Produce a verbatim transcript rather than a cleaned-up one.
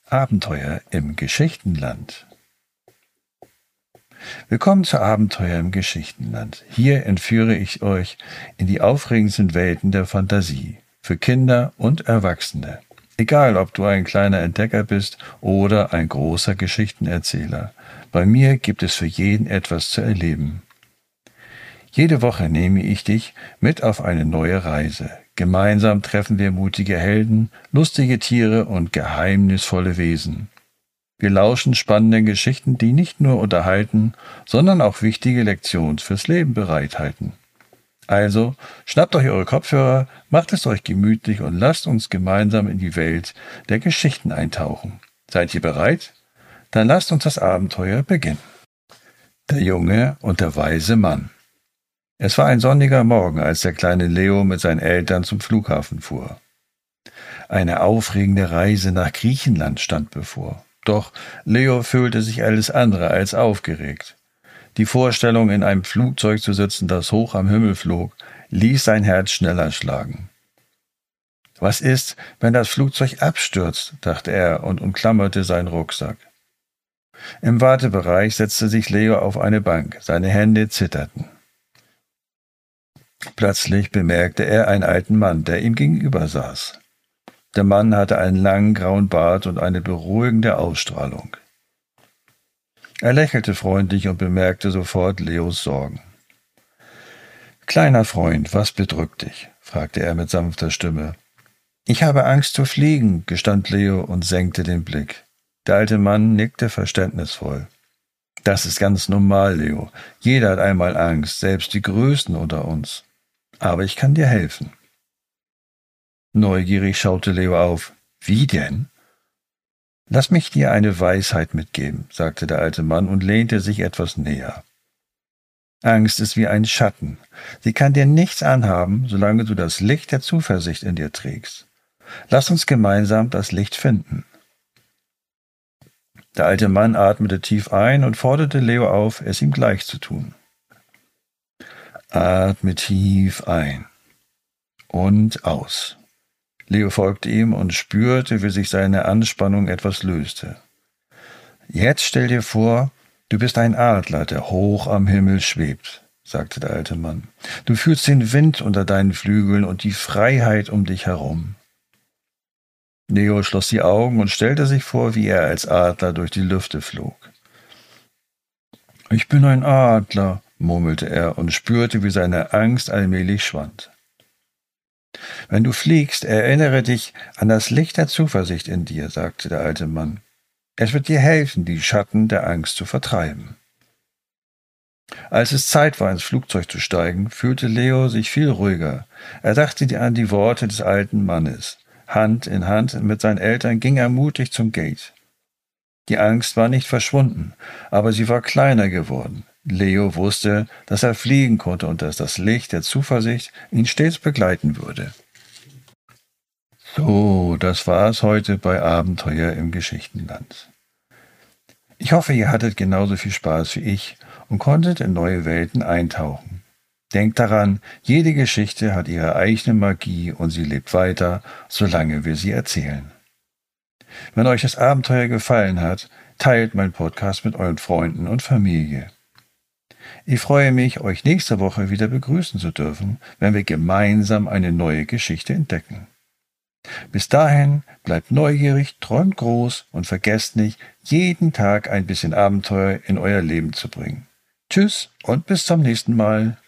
Abenteuer im Geschichtenland. Willkommen zu Abenteuer im Geschichtenland. Hier entführe ich euch in die aufregendsten Welten der Fantasie, für Kinder und Erwachsene. Egal, ob du ein kleiner Entdecker bist oder ein großer Geschichtenerzähler. Bei mir gibt es für jeden etwas zu erleben. Jede Woche nehme ich dich mit auf eine neue Reise. Gemeinsam treffen wir mutige Helden, lustige Tiere und geheimnisvolle Wesen. Wir lauschen spannenden Geschichten, die nicht nur unterhalten, sondern auch wichtige Lektionen fürs Leben bereithalten. Also, schnappt euch eure Kopfhörer, macht es euch gemütlich und lasst uns gemeinsam in die Welt der Geschichten eintauchen. Seid ihr bereit? Dann lasst uns das Abenteuer beginnen. Der Junge und der weise Mann. Es war ein sonniger Morgen, als der kleine Leo mit seinen Eltern zum Flughafen fuhr. Eine aufregende Reise nach Griechenland stand bevor. Doch Leo fühlte sich alles andere als aufgeregt. Die Vorstellung, in einem Flugzeug zu sitzen, das hoch am Himmel flog, ließ sein Herz schneller schlagen. Was ist, wenn das Flugzeug abstürzt, dachte er und umklammerte seinen Rucksack. Im Wartebereich setzte sich Leo auf eine Bank, seine Hände zitterten. Plötzlich bemerkte er einen alten Mann, der ihm gegenüber saß. Der Mann hatte einen langen grauen Bart und eine beruhigende Ausstrahlung. Er lächelte freundlich und bemerkte sofort Leos Sorgen. »Kleiner Freund, was bedrückt dich?« fragte er mit sanfter Stimme. »Ich habe Angst zu fliegen«, gestand Leo und senkte den Blick. Der alte Mann nickte verständnisvoll. »Das ist ganz normal, Leo. Jeder hat einmal Angst, selbst die Größten unter uns. Aber ich kann dir helfen.« Neugierig schaute Leo auf. »Wie denn?« »Lass mich dir eine Weisheit mitgeben«, sagte der alte Mann und lehnte sich etwas näher. »Angst ist wie ein Schatten. Sie kann dir nichts anhaben, solange du das Licht der Zuversicht in dir trägst. Lass uns gemeinsam das Licht finden.« Der alte Mann atmete tief ein und forderte Leo auf, es ihm gleich zu tun. Atme tief ein und aus. Leo folgte ihm und spürte, wie sich seine Anspannung etwas löste. »Jetzt stell dir vor, du bist ein Adler, der hoch am Himmel schwebt«, sagte der alte Mann. »Du fühlst den Wind unter deinen Flügeln und die Freiheit um dich herum.« Leo schloss die Augen und stellte sich vor, wie er als Adler durch die Lüfte flog. »Ich bin ein Adler«, murmelte er und spürte, wie seine Angst allmählich schwand. »Wenn du fliegst, erinnere dich an das Licht der Zuversicht in dir«, sagte der alte Mann. »Es wird dir helfen, die Schatten der Angst zu vertreiben.« Als es Zeit war, ins Flugzeug zu steigen, fühlte Leo sich viel ruhiger. Er dachte an die Worte des alten Mannes. Hand in Hand mit seinen Eltern ging er mutig zum Gate. Die Angst war nicht verschwunden, aber sie war kleiner geworden. Leo wusste, dass er fliegen konnte und dass das Licht der Zuversicht ihn stets begleiten würde. So, das war's heute bei Abenteuer im Geschichtenland. Ich hoffe, ihr hattet genauso viel Spaß wie ich und konntet in neue Welten eintauchen. Denkt daran, jede Geschichte hat ihre eigene Magie und sie lebt weiter, solange wir sie erzählen. Wenn euch das Abenteuer gefallen hat, teilt meinen Podcast mit euren Freunden und Familie. Ich freue mich, euch nächste Woche wieder begrüßen zu dürfen, wenn wir gemeinsam eine neue Geschichte entdecken. Bis dahin bleibt neugierig, träumt groß und vergesst nicht, jeden Tag ein bisschen Abenteuer in euer Leben zu bringen. Tschüss und bis zum nächsten Mal.